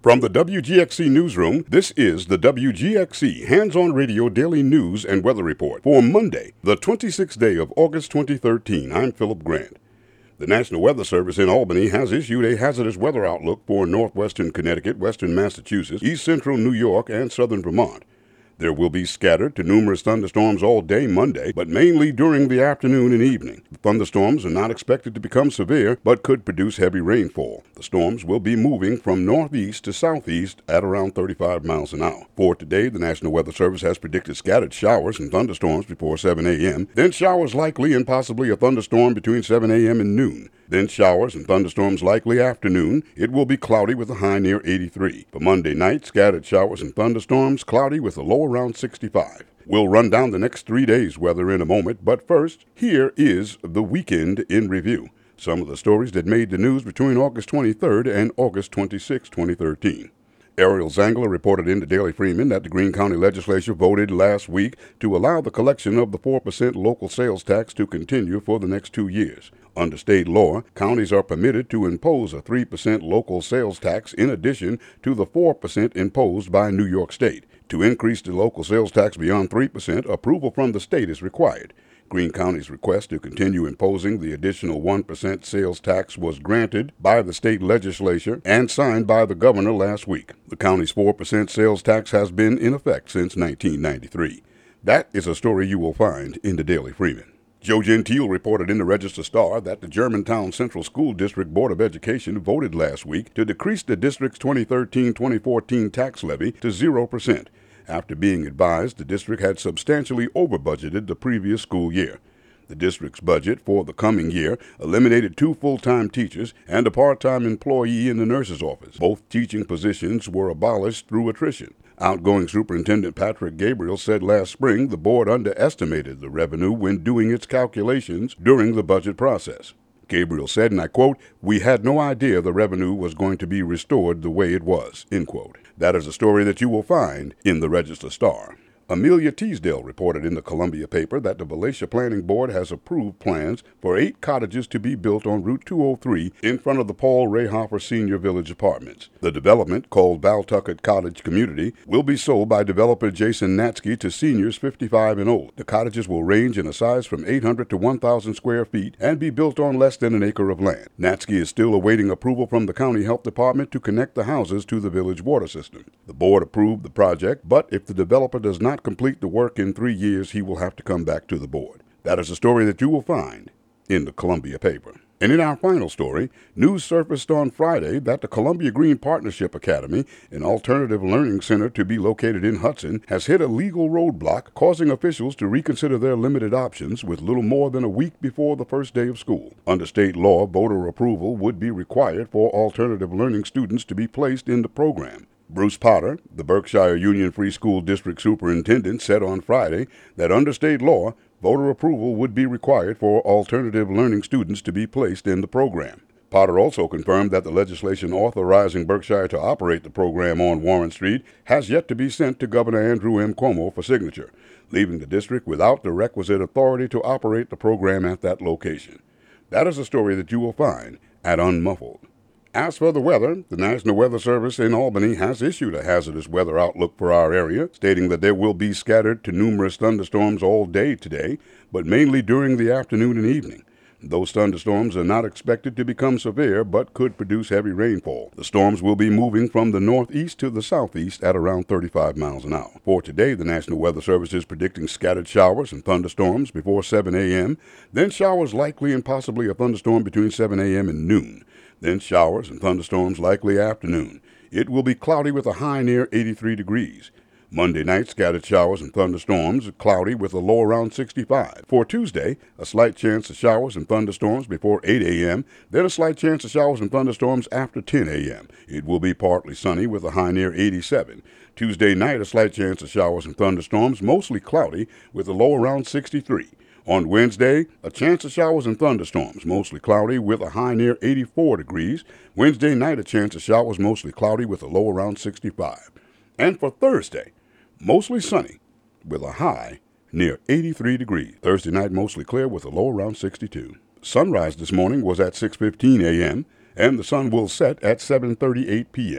From the WGXC Newsroom, this is the WGXC Hands-On Radio Daily News and Weather Report for Monday, the 26th day of August 2013. I'm Philip Grant. The National Weather Service in Albany has issued a hazardous weather outlook for northwestern Connecticut, western Massachusetts, east central New York, and southern Vermont. There will be scattered to numerous thunderstorms all day Monday, but mainly during the afternoon and evening. The thunderstorms are not expected to become severe, but could produce heavy rainfall. The storms will be moving from northeast to southeast at around 35 miles an hour. For today, the National Weather Service has predicted scattered showers and thunderstorms before 7 a.m., then showers likely and possibly a thunderstorm between 7 a.m. and noon. Then showers and thunderstorms likely afternoon. It will be cloudy with a high near 83. For Monday night, scattered showers and thunderstorms, cloudy with a low around 65. We'll run down the next 3 days' weather in a moment, but first, here is the weekend in review. Some of the stories that made the news between August 23rd and August 26, 2013. Ariel Zangler reported in the Daily Freeman that the Greene County Legislature voted last week to allow the collection of the 4% local sales tax to continue for the next 2 years. Under state law, counties are permitted to impose a 3% local sales tax in addition to the 4% imposed by New York State. To increase the local sales tax beyond 3%, approval from the state is required. Greene County's request to continue imposing the additional 1% sales tax was granted by the state legislature and signed by the governor last week. The county's 4% sales tax has been in effect since 1993. That is a story you will find in the Daily Freeman. Joe Gentile reported in the Register-Star that the Germantown Central School District Board of Education voted last week to decrease the district's 2013-2014 tax levy to 0%. After being advised, the district had substantially over-budgeted the previous school year. The district's budget for the coming year eliminated 2 full-time teachers and a part-time employee in the nurse's office. Both teaching positions were abolished through attrition. Outgoing Superintendent Patrick Gabriel said last spring the board underestimated the revenue when doing its calculations during the budget process. Gabriel said, and I quote, "We had no idea the revenue was going to be restored the way it was," end quote. That is a story that you will find in the Register-Star. Amelia Teasdale reported in the Columbia paper that the Volusia Planning Board has approved plans for 8 cottages to be built on Route 203 in front of the Paul Rayhofer Senior Village Apartments. The development, called Baltucket Cottage Community, will be sold by developer Jason Natsky to seniors 55 and old. The cottages will range in a size from 800 to 1,000 square feet and be built on less than an acre of land. Natsky is still awaiting approval from the County Health Department to connect the houses to the village water system. The board approved the project, but if the developer does not complete the work in 3 years, he will have to come back to the board. That is a story that you will find in the Columbia paper. And in our final story, news surfaced on Friday that the Columbia Green Partnership Academy, an alternative learning center to be located in Hudson, has hit a legal roadblock, causing officials to reconsider their limited options with little more than a week before the first day of school. Under state law, voter approval would be required for alternative learning students to be placed in the program. Bruce Potter, the Berkshire Union Free School District Superintendent, said on Friday that under state law, voter approval would be required for alternative learning students to be placed in the program. Potter also confirmed that the legislation authorizing Berkshire to operate the program on Warren Street has yet to be sent to Governor Andrew M. Cuomo for signature, leaving the district without the requisite authority to operate the program at that location. That is a story that you will find at Unmuffled. As for the weather, the National Weather Service in Albany has issued a hazardous weather outlook for our area, stating that there will be scattered to numerous thunderstorms all day today, but mainly during the afternoon and evening. Those thunderstorms are not expected to become severe, but could produce heavy rainfall. The storms will be moving from the northeast to the southeast at around 35 miles an hour. For today, the National Weather Service is predicting scattered showers and thunderstorms before 7 a.m., then showers likely and possibly a thunderstorm between 7 a.m. and noon. Then showers and thunderstorms likely afternoon. It will be cloudy with a high near 83 degrees. Monday night, scattered showers and thunderstorms, cloudy with a low around 65. For Tuesday, a slight chance of showers and thunderstorms before 8 a.m., then a slight chance of showers and thunderstorms after 10 a.m. It will be partly sunny with a high near 87. Tuesday night, a slight chance of showers and thunderstorms, mostly cloudy with a low around 63. On Wednesday, a chance of showers and thunderstorms, mostly cloudy with a high near 84 degrees. Wednesday night, a chance of showers, mostly cloudy with a low around 65. And for Thursday, mostly sunny with a high near 83 degrees. Thursday night, mostly clear with a low around 62. Sunrise this morning was at 6:15 a.m., and the sun will set at 7:38 p.m.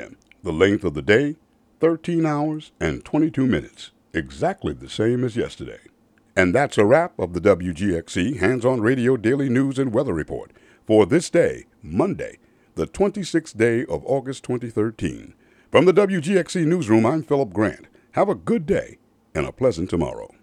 The length of the day, 13 hours and 22 minutes, exactly the same as yesterday. And that's a wrap of the WGXC Hands-On Radio Daily News and Weather Report for this day, Monday, the 26th day of August 2013. From the WGXC Newsroom, I'm Philip Grant. Have a good day and a pleasant tomorrow.